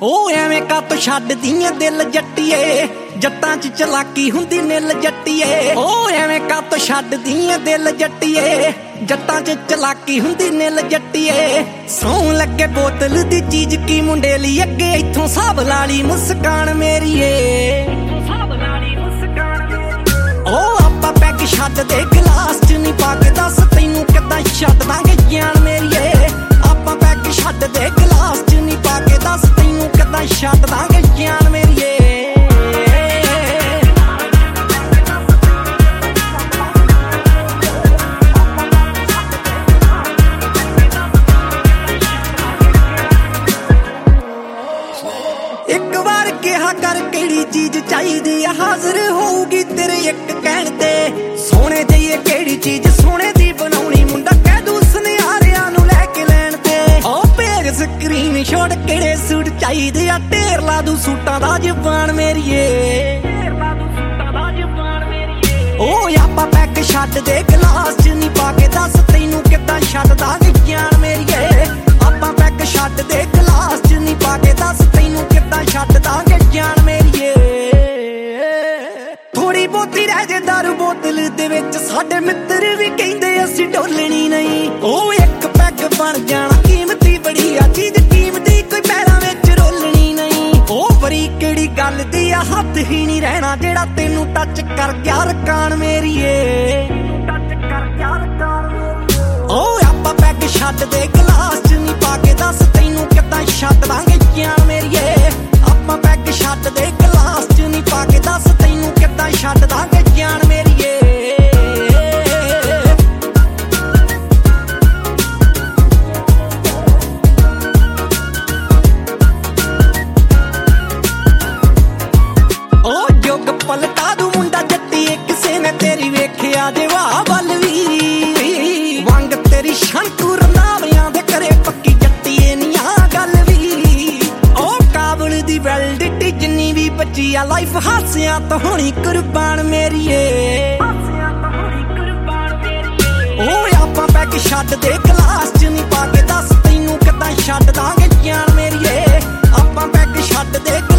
ਉਹ ਐਵੇਂ ਕਾਤੋਂ ਛੱਡਦੀਆਂ ਦਿਲ ਜੱਟੀਏ, ਜੱਟਾਂ 'ਚ ਚਲਾਕੀ ਹੁੰਦੀ ਨਿੱਲ ਜੱਟੀਏ। ਉਹ ਐਵੇਂ ਕਾਤੋਂ ਛੱਡਦੀਆਂ ਦਿਲ ਜੱਟੀਏ, ਜੱਟਾਂ 'ਚ ਚਲਾਕੀ ਹੁੰਦੀ ਨਿੱਲ ਜੱਟੀਏ। ਸੌਂ ਲੱਗੇ ਬੋਤਲ ਦੀ ਚੀਜ਼ ਕੀ ਮੁੰਡੇ ਲਈ ਅੱਗੇ, ਇੱਥੋਂ ਸਾਬ ਲਾਲੀ ਮੁਸਕਾਨ ਮੇਰੀਏ। ਉਹ ਆਪਾਂ ਪੈਗ ਛੱਡ ਦੇ ਗਲਾਸ 'ਚ ਨੀ ਪਾ ਕੇ, ਦੱਸ ਤੈਨੂੰ ਕਿੱਦਾਂ ਛੱਡ ਦਾਂਗੇ ਜਾਨ ਮੇਰੀਏ। ਆਪਾਂ ਪੈਗ ਛੱਡ ਦੇ ਗਲਾਸ 'ਚ ਨੀ ਪਾ ਕੇ, ਦੱਸ ਤੈਨੂੰ ਕਿੱਦਾਂ ਛੱਡ ਦਾਂਗੇ ਜਾਨ ਮੇਰੀਏ। ਇੱਕ ਵਾਰ ਕਿਹਾ ਕਰ ਕਿਹੜੀ ਚੀਜ਼ ਚਾਹੀਦੀ ਆ, ਹਾਜ਼ਰ ਹੋਊਗੀ ਤੇਰੇ ਇੱਕ ਕਹਿਣ ਤੇ। ਸੋਹਣੇ ਜਈਏ ਕਿਹੜੀ ਚੀਜ਼ ਸੋਹਣੇ ਦੀ ਬਣਾਉਣੀ, ਮੁੰਡਾ ਕਹਿ ਦੂ ਸੁਨਿਆਰਿਆਂ ਨੂੰ ਲੈ ਕੇ ਲੈਣ ਤੇ। ਉਹ ਭੇਜ ਸਕਰੀਨ ਸ਼ਾਟ ਕਿਹੜੇ ਸੂਟ ਚਾਹੀਦੇ ਆ, ਢੇਰ ਲਾ ਦੂ ਸੂਟਾਂ ਦਾ ਜ਼ਬਾਨ ਮੇਰੀਏ। ਉਹ ਆਪਾਂ ਪੈਗ ਛੱਡ ਦੇ ਗਲਾਸ 'ਚ ਨੀ ਪਾ ਕੇ, ਦੱਸ ਤੈਨੂੰ ਕਿੱਦਾਂ ਛੱਡ ਦਾਂਗੇ ਜਾਨ ਮੇਰੀਏ। ਆਪਾਂ ਪੈਗ ਛੱਡ ਦੇ ਗਲਾਸ 'ਚ ਨੀ ਪਾ ਕੇ, ਦੱਸ ਤੈਨੂੰ ਕਿੱਦਾਂ ਛੱਡ ਦਾਂਗੇ ਜਾਨ ਮੇਰੀਏ। ਥੋੜੀ ਬਹੁਤੀ ਰਹਿ ਜੇ ਦਾਰੂ ਬੋਤਲ ਦੇ ਵਿੱਚ, ਸਾਡੇ ਮਿੱਤਰ ਵੀ ਕਹਿੰਦੇ ਅਸੀਂ ਡੋਲਣੀ ਨਹੀਂ। ਉਹ ਇੱਕ ਪੈਗ ਬਣ ਜਾਣਾ ਕੀਮਤੀ ਬੜੀ ਆ ਚੀਜ਼, ਕੀਮਤੀ ਕੋਈ ਪੈਰਾਂ ਵਿੱਚ ਰੋਲਣੀ ਨਹੀਂ। ਉਹ ਬੜੀ ਕਿਹੜੀ ਗੱਲ ਦੀ ਆ, ਹੱਥ ਹੀ ਨਹੀਂ ਰਹਿਣਾ ਜਿਹੜਾ ਤੈਨੂੰ ਟੱਚ ਕਰ ਗਿਆ ਰਕਾਨ ਮੇਰੀਏ। ਉਹ ਆਪਾਂ ਪੈਗ ਛੱਡ ਦੇ ਗਲਾਸ 'ਚ ਨੀ ਪਾ ਕੇ, ਦੱਸ ਤੈਨੂੰ ਕਿੱਦਾਂ ਛੱਡ ਦਾਂਗੇ ਜਾਨ ਮੇਰੀਏ। ਆਪਾਂ ਪੈਗ ਛੱਡ ਦੇ ਗਲਾਸ 'ਚ ਨੀ ਪਾ ਕੇ, ਦੱਸ ਤੈਨੂੰ ਕਿੱਦਾਂ ਛੱਡ ਦਾਂਗੇ ਜਾਨ ਮੇਰੀਏ। ਉਹ ਜੁਗ ਪਲਟਾ ਦੂ ਮੁੰਡਾ ਜੱਟੀਏ, ਕਿਸੇ ਨੇ ਤੇਰੀ ਵੇਖਿਆ ਜੇ ਵਾਹ ਵੱਲ ਵੀ। ਵੰਗ ਤੇਰੀ ਸ਼ੰਕੂ ਰੰਧਾਵਿਆਂ ਦੇ ਘਰੇ ਪੱਕੀ ਜੱਟੀਏ ਨੀ ਆ ਗੱਲ ਵੀ। ਉਹ ਕਾਬਲ ਦੀ ਵੈਲਿਡਿਟੀ ਜਿੰਨੀ ਵੀ ਬੱਚੀ ਆ, ਲਾਈਫ ਹਾਸਿਆਂ ਤੋਂ ਹੋਣੀ ਕੁਰਬਾਨ ਮੇਰੀਏ। ਉਹ ਆਪਾਂ ਪੈਗ ਛੱਡ ਦੇ ਗਲਾਸ 'ਚ ਨੀ ਪਾ ਕੇ, ਦੱਸ ਤੈਨੂੰ ਕਿੱਦਾਂ ਛੱਡ ਦਾਂਗੇ ਜਾਨ ਮੇਰੀਏ। ਆਪਾਂ ਪੈਗ ਛੱਡ ਦੇ